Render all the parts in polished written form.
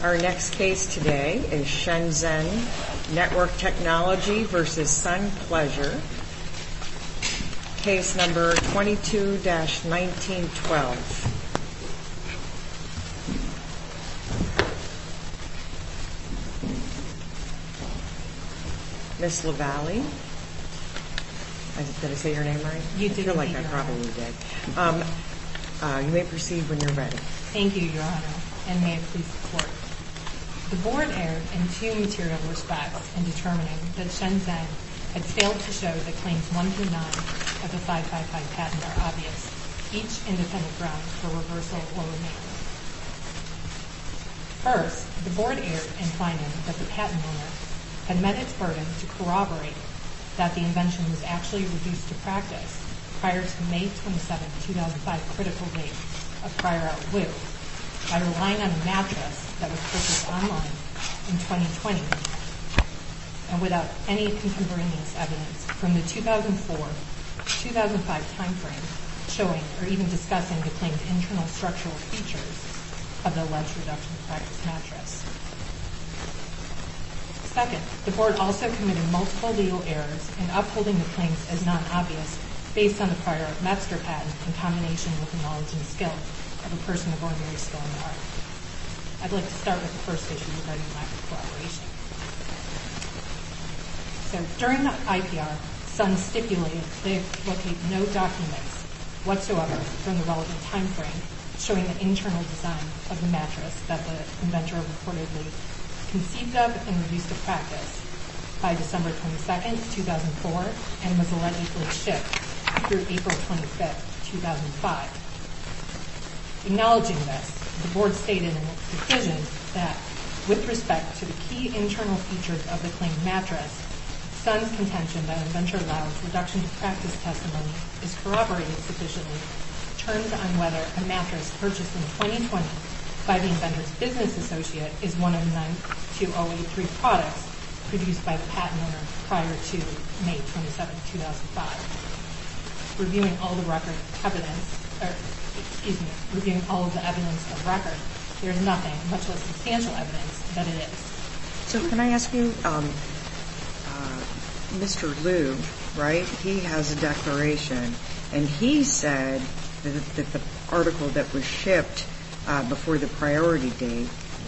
Our next case today is Shenzhen Network Technology versus Sun Pleasure. Case number 22-1912. Ms. LaValle. Did I say your name right? You did. I feel like I probably did. You may proceed when you're ready. Thank you, Your Honor, and may it please the Court. The Board erred in two material respects in determining that Shenzhen had failed to show that claims 1 through 9 of the 555 patent are obvious, each independent ground for reversal or remand. First, the Board erred in finding that the patent owner had met its burden to corroborate that the invention was actually reduced to practice prior to May 27, 2005 critical date of prior art Wu by relying on a mattress that was purchased online in 2020 and without any contemporaneous evidence from the 2004-2005 timeframe showing or even discussing the claimed internal structural features of the alleged reduction to practice mattress. Second, the Board also committed multiple legal errors in upholding the claims as non-obvious based on the prior art Metzger patent in combination with the knowledge and skill of a person of ordinary skill in the art. I'd like to start with the first issue regarding lack of corroboration. So, during the IPR, Sun stipulated they locate no documents whatsoever from the relevant time frame showing the internal design of the mattress that the inventor reportedly conceived of and reduced to practice by December 22nd, 2004, and was allegedly shipped through April 25th, 2005. Acknowledging this, the Board stated in its decision that, with respect to the key internal features of the claimed mattress, Sun's contention that inventor Lau's reduction to practice testimony is corroborated sufficiently turns on whether a mattress purchased in 2020 by the inventor's business associate is one of the 92083 products produced by the patent owner prior to May 27, 2005. Reviewing all the reviewing all of the evidence of record, there's nothing, much less substantial evidence, that it is. So can I ask you, Mr. Liu, right, he has a declaration, and he said that the article that was shipped before the priority date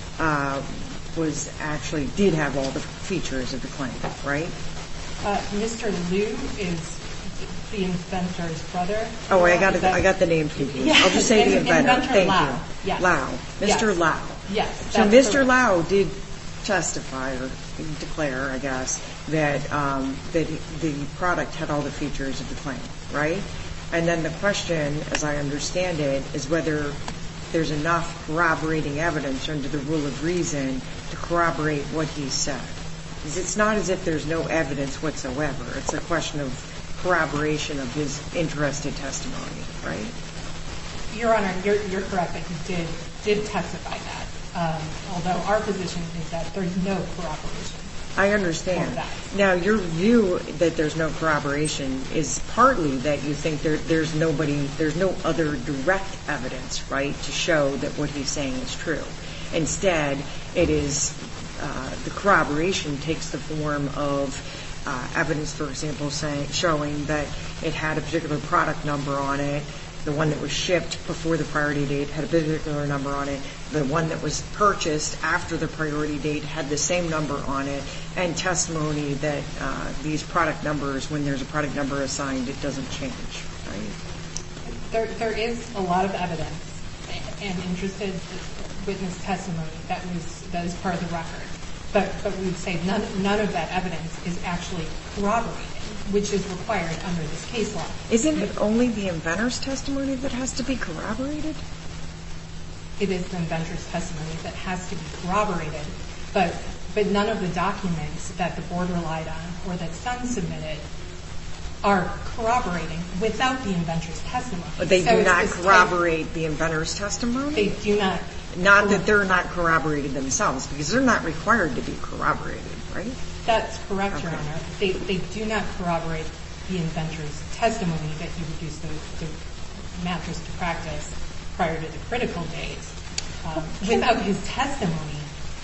was actually did have all the features of the claim, right? Mr. Liu is the inventor's brother. Oh, I got the name confused. Yeah. I'll just say the inventor. Thank Lau. you. Yes. Lau. Mr. Yes. Lau. Yes. So Mr. Lau did testify or declare, I guess, that that the product had all the features of the claim, right? And then the question, as I understand it, is whether there's enough corroborating evidence under the rule of reason to corroborate what he said. Because it's not as if there's no evidence whatsoever. It's a question of corroboration of his interested testimony, right? Your Honor, you're correct that he did testify that. Although our position is that there's no corroboration. I understand. Now, your view that there's no corroboration is partly that you think there's no other direct evidence, right, to show that what he's saying is true. Instead, it is the corroboration takes the form of evidence, for example, showing that it had a particular product number on it. The one that was shipped before the priority date had a particular number on it. The one that was purchased after the priority date had the same number on it, and testimony that these product numbers, when there's a product number assigned, it doesn't change, right? There is a lot of evidence and interested witness testimony that is part of the record. But we would say none of that evidence is actually corroborated, which is required under this case law. Isn't it only the inventor's testimony that has to be corroborated? It is the inventor's testimony that has to be corroborated, but none of the documents that the Board relied on or that Sun submitted are corroborating without the inventor's testimony. But they do not corroborate the inventor's testimony? They do not. Not that they're not corroborated themselves, because they're not required to be corroborated, right? That's correct, Your Honor. They do not corroborate the inventor's testimony that he reduced the mattress to practice prior to the critical date. Without his testimony,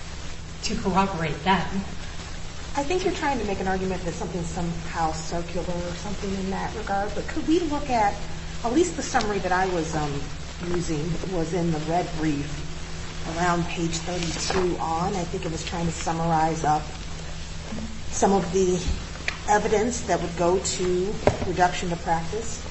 to corroborate them. I think you're trying to make an argument that something's somehow circular or something in that regard, but could we look at least the summary that I was using was in the red brief around page 32 on. I think it was trying to summarize up some of the evidence that would go to reduction to practice.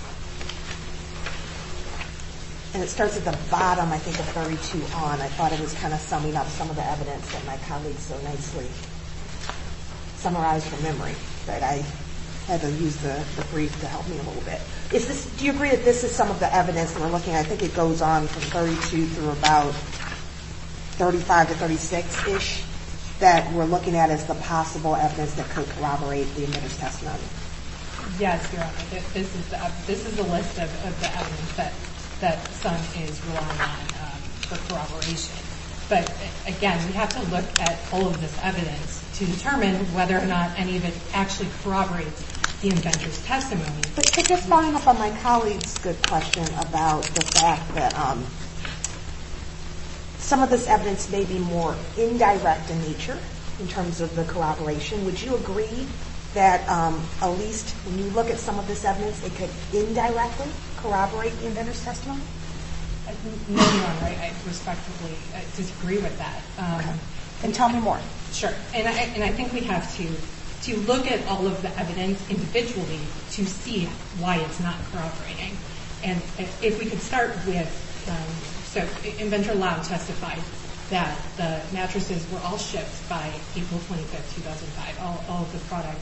And it starts at the bottom, I think, of 32 on. I thought it was kind of summing up some of the evidence that my colleague so nicely summarized from memory, but I had to use the brief to help me a little bit. Do you agree that this is some of the evidence that we're looking at? I think it goes on from 32 through about 35 to 36-ish that we're looking at as the possible evidence that could corroborate the inventor's testimony. Yes, Your Honor. This is the list of the evidence that Sun is relying on for corroboration. But again, we have to look at all of this evidence to determine whether or not any of it actually corroborates the inventor's testimony. But just following up on my colleague's good question about the fact that some of this evidence may be more indirect in nature in terms of the corroboration, would you agree that at least when you look at some of this evidence, it could indirectly corroborate the inventor's testimony? No, Your Honor. I respectfully disagree with that. Okay. And tell me more. Sure. And I think we have to look at all of the evidence individually to see why it's not corroborating. And if we could start with, so Inventor Lau testified that the mattresses were all shipped by April 25th, 2005. All of the product,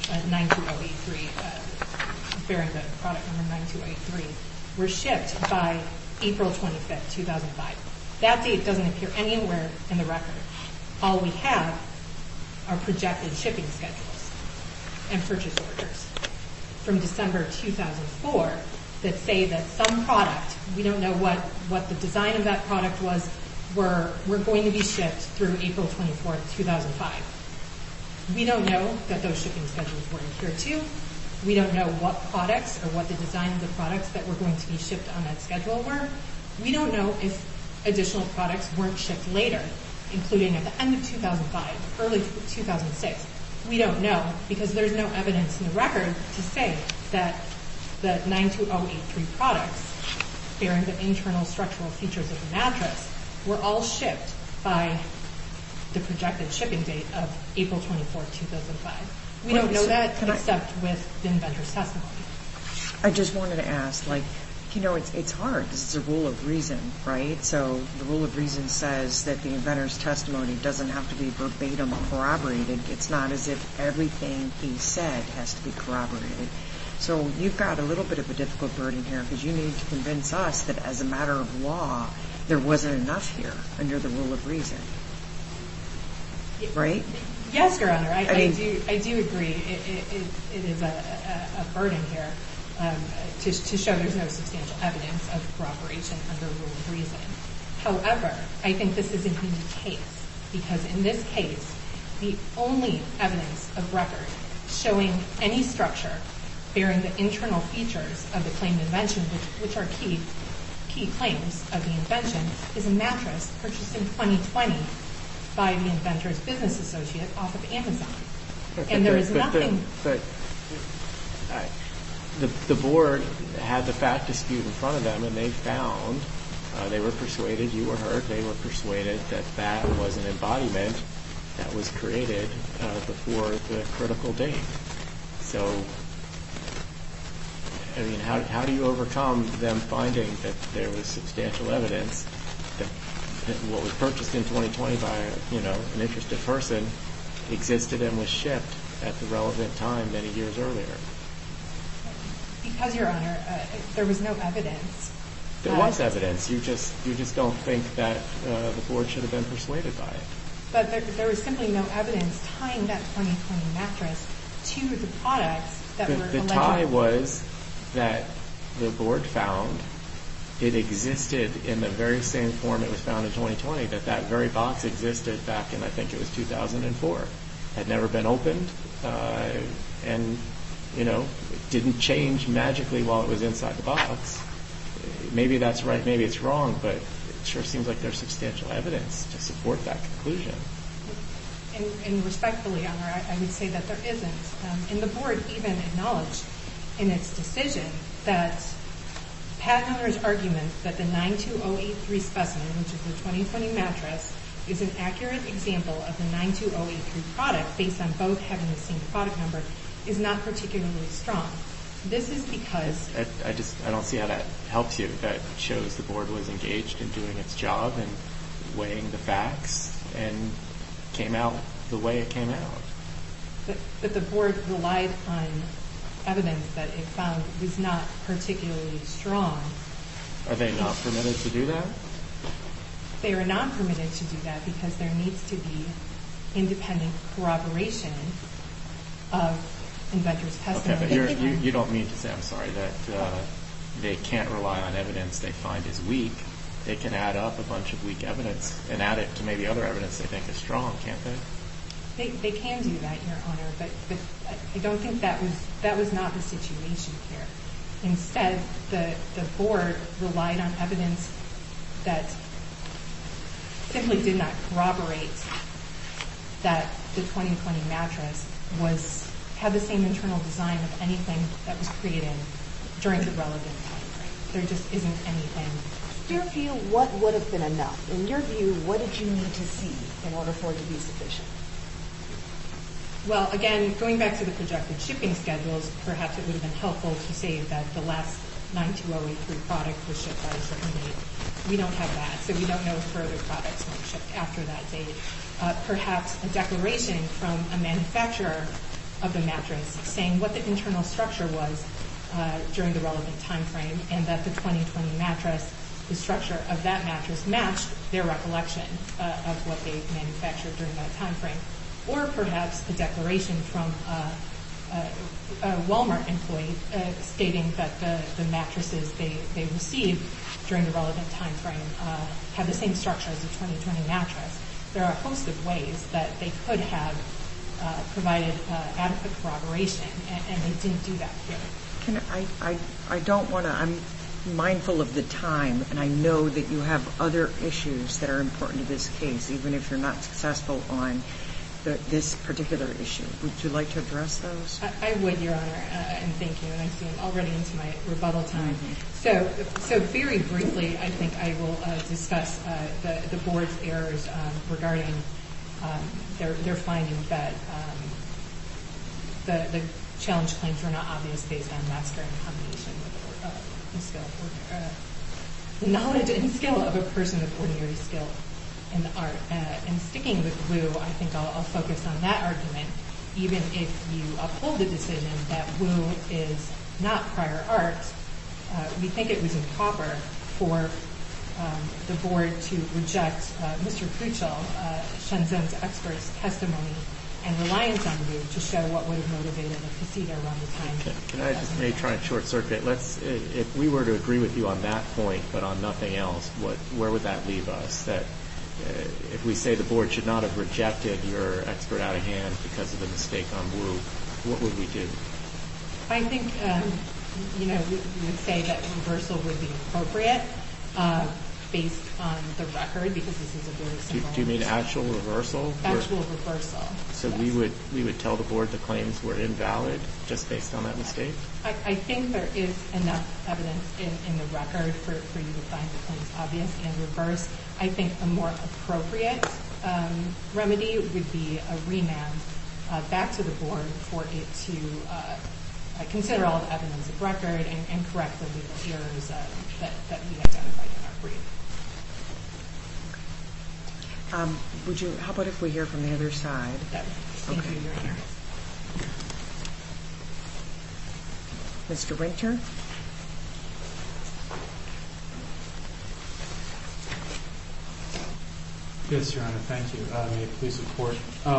92083, bearing the product number 92083, were shipped by April 25th, 2005. That date doesn't appear anywhere in the record. All we have are projected shipping schedules and purchase orders from December 2004 that say that some product, we don't know what the design of that product was, were going to be shipped through April 24th, 2005. We don't know that those shipping schedules were adhered to. We don't know what products or what the design of the products that were going to be shipped on that schedule were. We don't know if additional products weren't shipped later, including at the end of 2005, early 2006. We don't know because there's no evidence in the record to say that the 92083 products bearing the internal structural features of the mattress were all shipped by the projected shipping date of April 24th, 2005. We don't know that except with the inventor's testimony. I just wanted to ask, it's hard. This is a rule of reason, right? So the rule of reason says that the inventor's testimony doesn't have to be verbatim corroborated. It's not as if everything he said has to be corroborated. So you've got a little bit of a difficult burden here because you need to convince us that as a matter of law, there wasn't enough here under the rule of reason. Right? Yes, Your Honor. I do agree. It is a burden here to show there's no substantial evidence of corroboration under rule of reason. However, I think this is a unique case because in this case, the only evidence of record showing any structure bearing the internal features of the claimed invention, which are key claims of the invention, is a mattress purchased in 2020 by the inventor's business associate off of Amazon. And there is nothing... But the board had the fact dispute in front of them, and they found, they were persuaded, you were heard, they were persuaded that that was an embodiment that was created before the critical date. So, how do you overcome them finding that there was substantial evidence that what was purchased in 2020 by an interested person existed and was shipped at the relevant time many years earlier? Because, Your Honor, there was no evidence. There was evidence. You just don't think that the board should have been persuaded by it. But there was simply no evidence tying that 2020 mattress to the products that were alleged. The tie was that the board found it existed in the very same form it was found in 2020, that very box existed back in, I think it was 2004. Had never been opened, and, it didn't change magically while it was inside the box. Maybe that's right, maybe it's wrong, but it sure seems like there's substantial evidence to support that conclusion. And respectfully, Your Honor, I would say that there isn't. And the board even acknowledged in its decision that patent owner's argument that the 92083 specimen, which is the 2020 mattress, is an accurate example of the 92083 product based on both having the same product number is not particularly strong. This is because... I don't see how that helps you. That shows the board was engaged in doing its job and weighing the facts and came out the way it came out. But the board relied on evidence that it found was not particularly strong. Are they not permitted to do that? They are not permitted to do that because there needs to be independent corroboration of inventor's testimony. Okay, but you don't mean to say, I'm sorry, that they can't rely on evidence they find is weak. They can add up a bunch of weak evidence and add it to maybe other evidence they think is strong, can't they? They can do that, Your Honor, but I don't think that was not the situation here. Instead, the board relied on evidence that simply did not corroborate that the 2020 mattress had the same internal design of anything that was created during the relevant time frame. There just isn't anything. In your view, what would have been enough? In your view, what did you need to see in order for it to be sufficient? Well, again, going back to the projected shipping schedules, perhaps it would have been helpful to say that the last 92083 product was shipped by a certain date. We don't have that, so we don't know if further products weren't shipped after that date. Perhaps a declaration from a manufacturer of the mattress saying what the internal structure was during the relevant time frame and that the 2020 mattress, the structure of that mattress matched their recollection of what they manufactured during that time frame. Or perhaps a declaration from a Walmart employee stating that the mattresses they received during the relevant time frame have the same structure as the 2020 mattress. There are a host of ways that they could have provided adequate corroboration, and they didn't do that here. I don't want to, I'm mindful of the time, and I know that you have other issues that are important to this case, even if you're not successful on this particular issue. Would you like to address those? I would, Your Honor, and thank you. And I see I'm already into my rebuttal time. Mm-hmm. So very briefly, I think I will discuss the board's errors regarding their finding that the challenge claims were not obvious based on master in combination with the knowledge and skill of a person with ordinary skill in the art. And sticking with Wu, I think I'll focus on that argument, even if you uphold the decision that Wu is not prior art. We think it was improper for the board to reject Mr. Kruchel, Shenzhen's expert's testimony and reliance on Wu to show what would have motivated a casita around the time. Can I just maybe try and short circuit? If we were to agree with you on that point, but on nothing else, where would that leave us? That if we say the board should not have rejected your expert out of hand because of the mistake on Wu, what would we do? I think, we would say that reversal would be appropriate based on the record, because this is a very simple. Do you mean actual reversal? Actual reversal. So yes. we would tell the board the claims were invalid just based on that mistake? I think there is enough evidence in the record for you to find the claims obvious and reverse. I think a more appropriate remedy would be a remand back to the board for it to consider all the evidence of record and correct the legal errors that we identified in our brief. How about if we hear from the other side? Thank you, Your Honor. Mr. Winter? Yes, Your Honor, thank you. May it please the Court.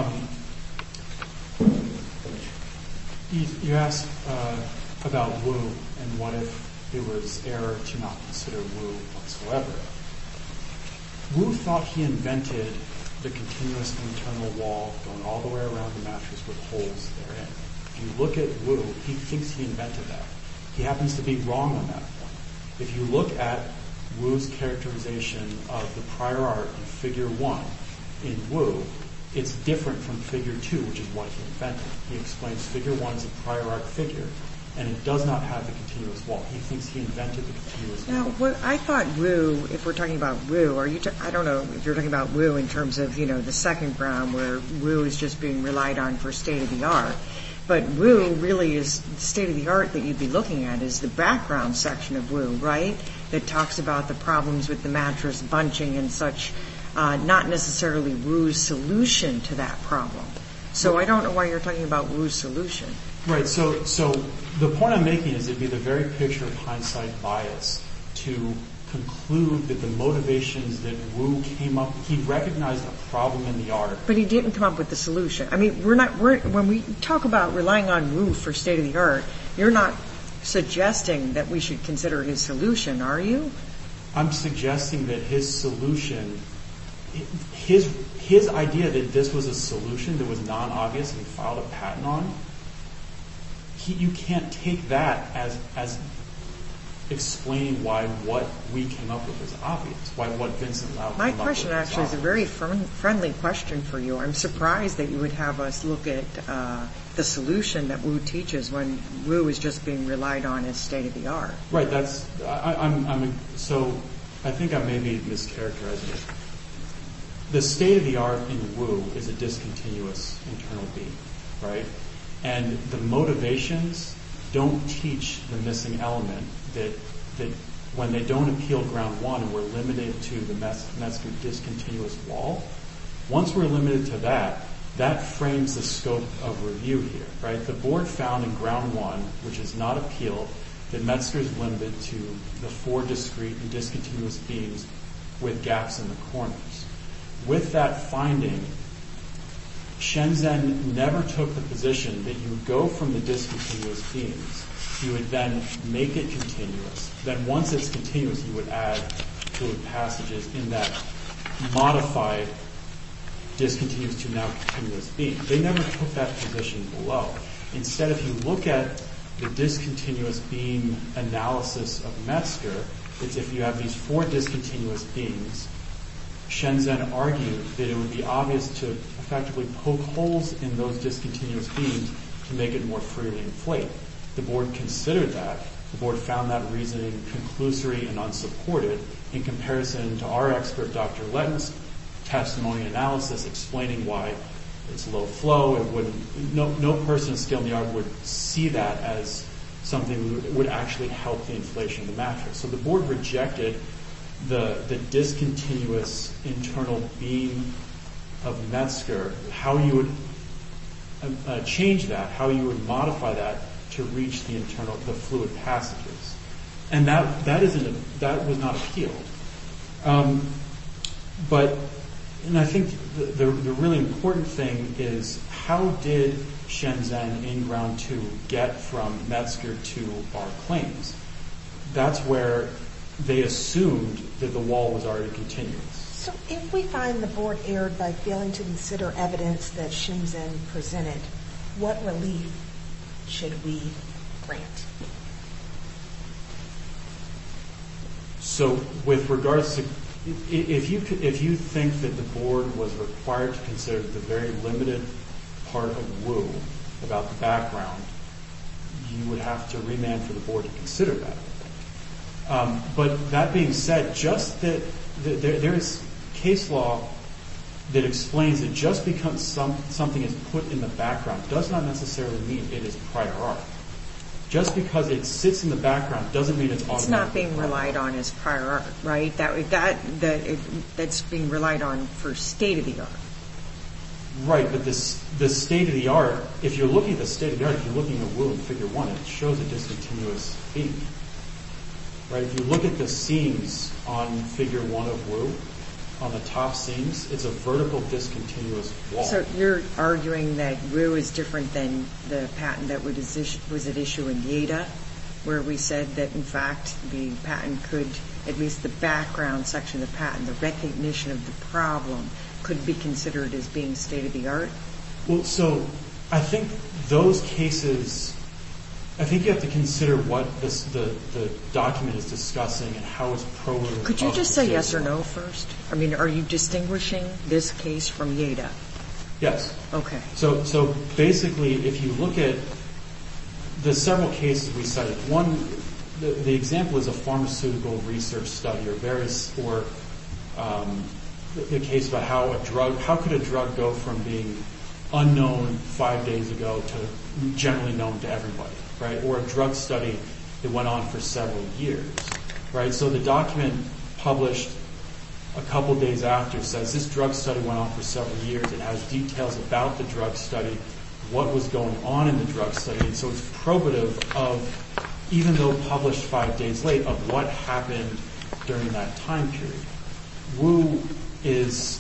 You asked about Wu and what if it was error to not consider Wu whatsoever. Wu thought he invented the continuous internal wall going all the way around the mattress with holes therein. If you look at Wu, he thinks he invented that. He happens to be wrong on that point. If you look at Wu's characterization of the prior art in Figure 1 in Wu, it's different from Figure 2, which is what he invented. He explains Figure 1 is a prior art figure, and it does not have the continuous wall. He thinks he invented the continuous wall. Now, what I thought Wu, if we're talking about Wu, I don't know if you're talking about Wu in terms of, the second ground where Wu is just being relied on for state-of-the-art. But Wu really is state-of-the-art that you'd be looking at is the background section of Wu, right? That talks about the problems with the mattress bunching and such, not necessarily Wu's solution to that problem. So I don't know why you're talking about Wu's solution. Right. So the point I'm making is it'd be the very picture of hindsight bias to conclude that the motivations that Wu came up, he recognized a problem in the art. But he didn't come up with the solution. I mean, when we talk about relying on Wu for state of the art, you're not suggesting that we should consider his solution, are you? I'm suggesting that his solution, his idea that this was a solution that was non-obvious and he filed a patent on, you can't take that as explaining why what we came up with is obvious, why what Vincent Lau came up with is obvious. My question actually is a very friendly question for you. I'm surprised that you would have us look at the solution that Wu teaches when Wu is just being relied on as state of the art. Right. So I think I may be mischaracterizing it. The state of the art in Wu is a discontinuous internal being, right? And the motivations don't teach the missing element that when they don't appeal ground one and we're limited to the Metzger discontinuous wall, once we're limited to that frames the scope of review here, right? The board found in ground one, which is not appealed, that Metzger is limited to the 4 discrete and discontinuous beams with gaps in the corners. With that finding, Shenzhen never took the position that you would go from the discontinuous beams, you would then make it continuous. Then once it's continuous, you would add fluid passages in that modified discontinuous to now continuous beam. They never took that position below. Instead, if you look at the discontinuous beam analysis of Metzger, it's if you have these 4 discontinuous beams, Shenzhen argued that it would be obvious to effectively poke holes in those discontinuous beams to make it more freely inflate. The board considered that. The board found that reasoning conclusory and unsupported in comparison to our expert, Dr. Letton's testimony analysis explaining why it's low flow. It wouldn't. No person of skill in the art would see that as something that would actually help the inflation of the mattress. So the board rejected the discontinuous internal beam of Metzger, how you would change that, how you would modify that to reach the fluid passages, and that was not appealed. But I think the really important thing is how did Shenzhen in ground 2 get from Metzger to our claims? That's where they assumed that the wall was already continuous. So if we find the board erred by failing to consider evidence that Shenzhen presented, what relief should we grant? So with regards to, if you think that the board was required to consider the very limited part of Wu about the background, you would have to remand for the board to consider that. But that being said, just that there is case law that explains that just because something is put in the background does not necessarily mean it is prior art. Just because it sits in the background doesn't mean it's automatically. It's not being relied on as prior art, right? That's being relied on for state of the art. Right, but the state of the art, if you're looking at the state of the art, if you're looking at Wu in Figure 1, it shows a discontinuous beam. Right, if you look at the seams on Figure 1 of Wu, on the top seams, it's a vertical discontinuous wall. So you're arguing that Wu is different than the patent that was at issue in Yeda, where we said that, in fact, the patent could, at least the background section of the patent, the recognition of the problem, could be considered as being state-of-the-art? Well, so I think those cases, I think you have to consider what the document is discussing and how it's pro-. Could you just say yes or no first? I mean, are you distinguishing this case from Yeda? Yes. Okay. So basically, if you look at the several cases we cited, one, the example is a pharmaceutical research study, or the case about how could a drug go from being unknown 5 days ago to generally known to everybody, right? Or a drug study that went on for several years, right? So the document published a couple days after says this drug study went on for several years. It has details about the drug study, what was going on in the drug study, and so it's probative of, even though published 5 days late, of what happened during that time period. Wu is,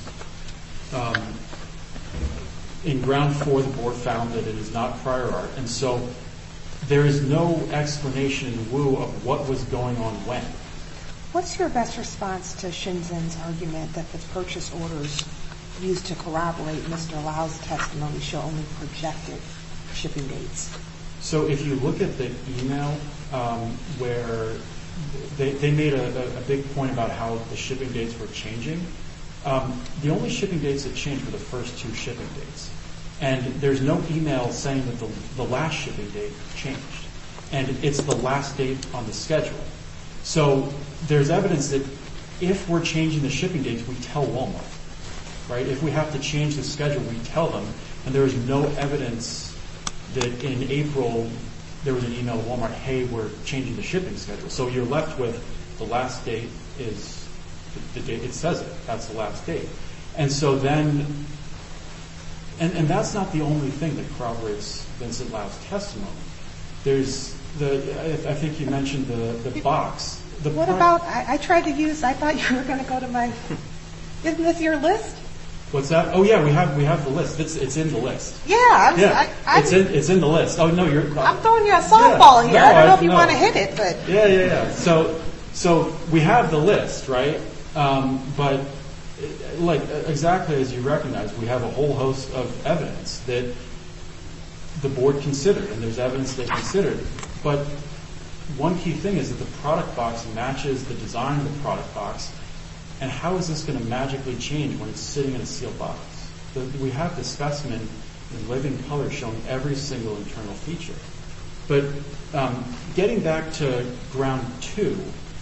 in ground 4, the board found that it is not prior art, and so there is no explanation in Wu of what was going on when. What's your best response to Shinzen's argument that the purchase orders used to corroborate Mr. Lau's testimony show only projected shipping dates? So if you look at the email where they made a big point about how the shipping dates were changing, the only shipping dates that changed were the first 2 shipping dates. And there's no email saying that the last shipping date changed. And it's the last date on the schedule. So there's evidence that if we're changing the shipping dates, we tell Walmart, right? If we have to change the schedule, we tell them. And there is no evidence that in April there was an email to Walmart, hey, we're changing the shipping schedule. So you're left with the last date is the date, it says it, that's the last date. And so then, and that's not the only thing that corroborates Vincent Lau's testimony. There's I think you mentioned the box. What about, I tried to I thought you were going to go to isn't this your list? What's that? Oh yeah, we have the list. It's in the list. Yeah. It's in the list. Oh no, I'm throwing you a softball here. No, I don't know if you want to hit it, but. Yeah. So we have the list, right? But like exactly as you recognize, we have a whole host of evidence that the board considered, and there's evidence they considered. But one key thing is that the product box matches the design of the product box. And how is this going to magically change when it's sitting in a sealed box? We have the specimen in living color showing every single internal feature. But getting back to ground 2.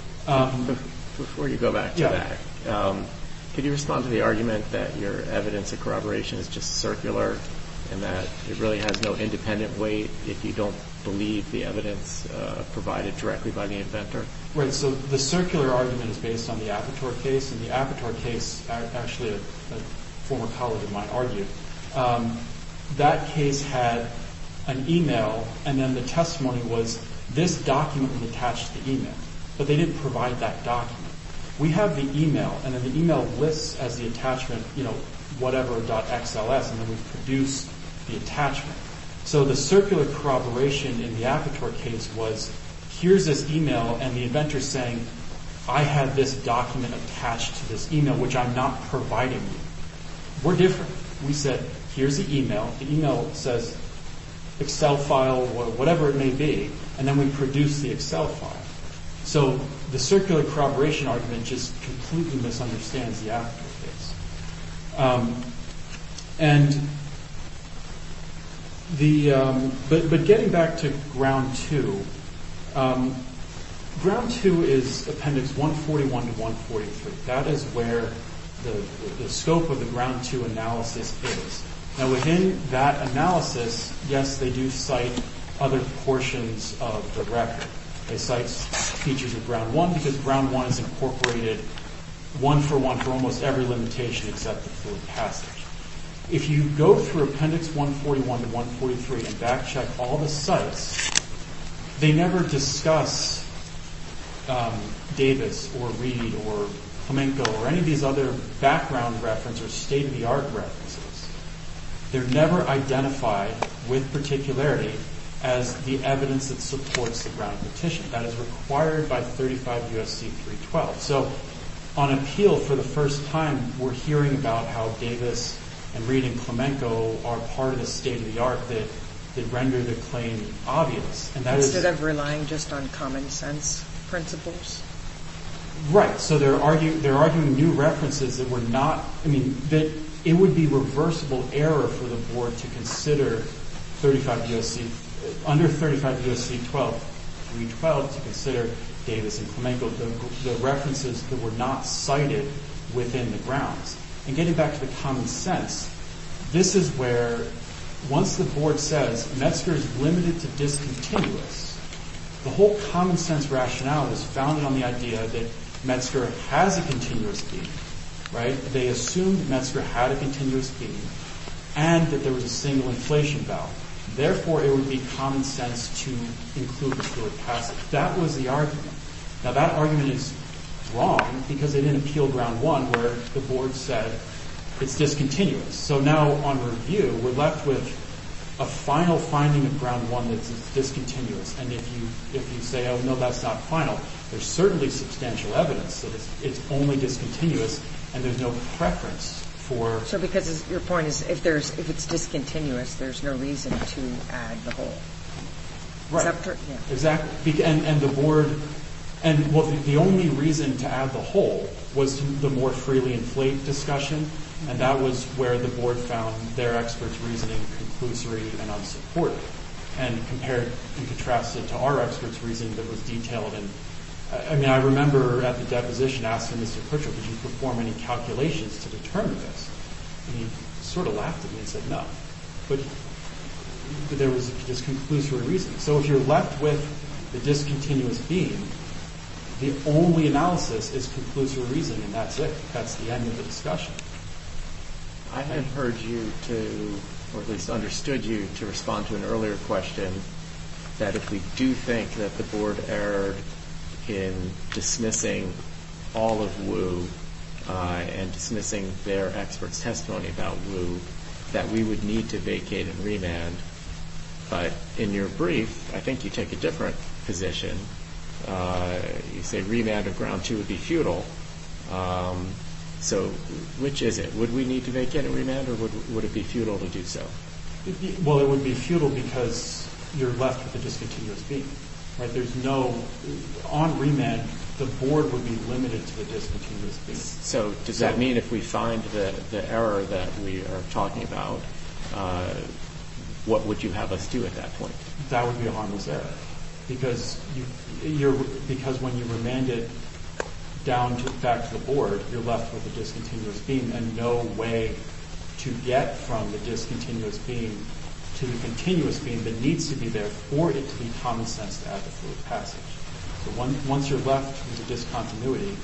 Before you go back to that, could you respond to the argument that your evidence of corroboration is just circular and that it really has no independent weight if you don't believe the evidence provided directly by the inventor? Right, so the circular argument is based on the Aperture case, and the Aperture case, actually a former colleague of mine argued, that case had an email, and then the testimony was this document was attached to the email, but they didn't provide that document. We have the email, and then the email lists as the attachment, whatever .xls, and then we produce the attachment. So the circular corroboration in the Aperture case was, here's this email, and the inventor's saying, I had this document attached to this email, which I'm not providing you. We're different. We said, here's the email. The email says Excel file, whatever it may be, and then we produce the Excel file. So the circular corroboration argument just completely misunderstands the Aperture case. But getting back to ground 2, ground 2 is appendix 141 to 143. That is where the scope of the ground 2 analysis is. Now within that analysis, yes, they do cite other portions of the record. They cite features of ground 1 because ground 1 is incorporated one for almost every limitation except the fluid passage. If you go through appendix 141 to 143 and backcheck all the sites, they never discuss Davis or Reed or Flamenco or any of these other background reference or state-of-the-art references. They're never identified with particularity as the evidence that supports the ground petition. That is required by 35 U.S.C. 312. So on appeal, for the first time, we're hearing about how Davis and Reed and Flamenco are part of the state-of-the-art that render the claim obvious. And that instead of relying just on common sense principles? Right. So they're arguing new references that were not, that it would be reversible error for the board to consider 35 U.S.C. under 35 U.S.C. 312 to consider Davis and Clemenco, the references that were not cited within the grounds. And getting back to the common sense, this is where once the board says Metzger is limited to discontinuous, the whole common sense rationale is founded on the idea that Metzger has a continuous beam, right? They assumed Metzger had a continuous beam and that there was a single inflation valve. Therefore, it would be common sense to include the fluid passage. That was the argument. Now, that argument is wrong because they didn't appeal ground one where the board said it's discontinuous. So now on review, we're left with a final finding of ground one that's discontinuous. And if you say, oh, no, that's not final, there's certainly substantial evidence that it's only discontinuous and there's no preference for... So because your point is if it's discontinuous, there's no reason to add the whole. Right. Yeah. Exactly. And the board... And, well, the only reason to add the whole was the more freely inflate discussion, and that was where the board found their experts' reasoning conclusory and unsupported, and compared and contrasted to our experts' reasoning that was detailed. And I mean, I remember at the deposition asking Mr. Pritchard, did you perform any calculations to determine this? And he sort of laughed at me and said no. But there was this conclusory reasoning. So if you're left with the discontinuous beam, the only analysis is conclusive reasoning, and that's it. That's the end of the discussion. I had heard you to, or at least understood you to respond to an earlier question that if we do think that the board erred in dismissing all of Wu and dismissing their experts' testimony about Wu, that we would need to vacate and remand. But in your brief, I think you take a different position. You say remand of ground two would be futile. So which is it? Would we need to vacate and remand, or would it be futile to do so? Well, it would be futile because you're left with a discontinuous beam. Right? There's no, on remand, the board would be limited to the discontinuous beam. So does that mean if we find the error that we are talking about, what would you have us do at that point? That would be a harmless error. Because when you remand it back to the board, you're left with a discontinuous beam and no way to get from the discontinuous beam to the continuous beam that needs to be there for it to be common sense to add the fluid passage. So once you're left with a discontinuity,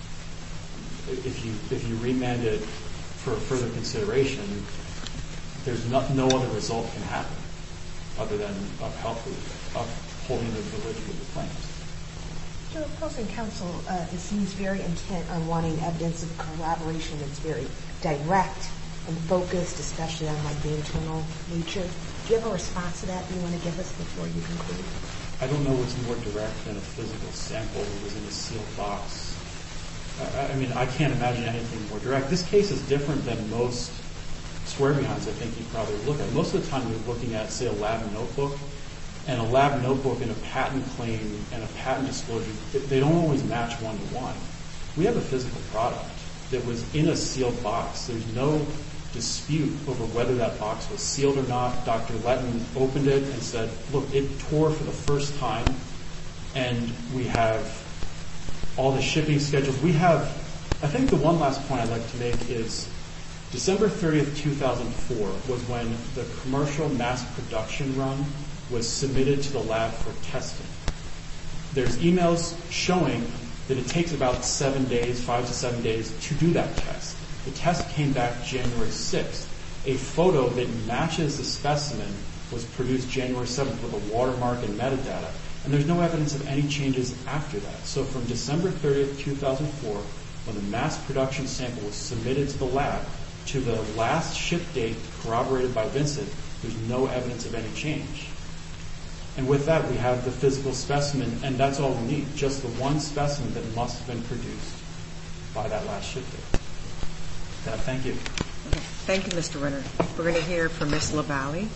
if you remand it for further consideration, there's no other result can happen other than upholding the validity of the claims. So opposing counsel, it seems very intent on wanting evidence of corroboration that's very direct and focused, especially on like the internal nature. Do you have a response to that you want to give us before you conclude? I don't know what's more direct than a physical sample that was in a sealed box. I mean, I can't imagine anything more direct. This case is different than most swear-behinds I think you probably look at. Most of the time you're looking at, say, a lab notebook, and a lab notebook and a patent claim and a patent disclosure, they don't always match one-to-one. We have a physical product that was in a sealed box. There's no dispute over whether that box was sealed or not. Dr. Letton opened it and said, look, it tore for the first time, and we have all the shipping schedules. We have, I think the one last point I'd like to make is December 30th, 2004 was when the commercial mass production run was submitted to the lab for testing. There's emails showing that it takes about 7 days, 5 to 7 days, to do that test. The test came back January 6th. A photo that matches the specimen was produced January 7th with a watermark and metadata. And there's no evidence of any changes after that. So from December 30th, 2004, when the mass production sample was submitted to the lab, to the last ship date corroborated by Vincent, there's no evidence of any change. And with that, we have the physical specimen, and that's all we need, just the one specimen that must have been produced by that last ship date. Thank you. Okay. Thank you, Mr. Renner. We're going to hear from Ms. LaValle.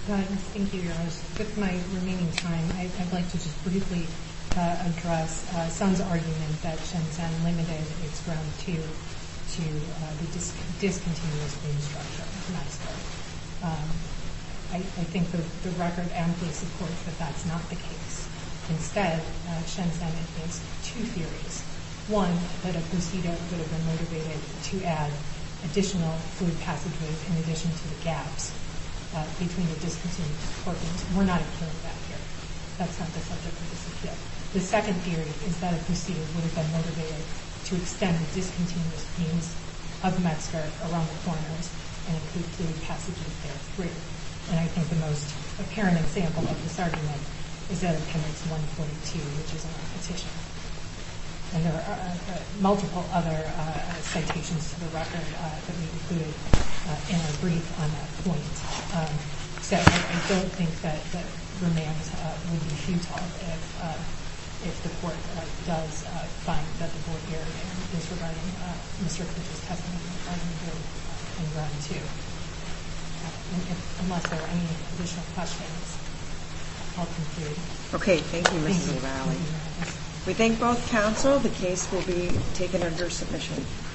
Thank you, Your Honor. With my remaining time, I'd like to just briefly address Sun's argument that Shenzhen limited its ground to the discontinuous beam structure of Metzger. I think the record amply supports that that's not the case. Instead, Shenzhen advanced two theories. One, that a Busito would have been motivated to add additional fluid passageways in addition to the gaps between the discontinuous port beams. We're not appealing that here. That's not the subject of this appeal. The second theory is that a Busito would have been motivated to extend the discontinuous beams of Metzger around the corners and include fluid passages there through. And I think the most apparent example of this argument is at Appendix 142, which is in our petition. And there are multiple other citations to the record that we included in our brief on that point. So I don't think that remand would be futile if the court does find that the board erred in disregarding Mr. Critch's testimony regarding the in round 2. Unless there are any additional questions, I'll conclude. Okay, thank you, Mrs. O'Reilly. We thank both counsel. The case will be taken under submission.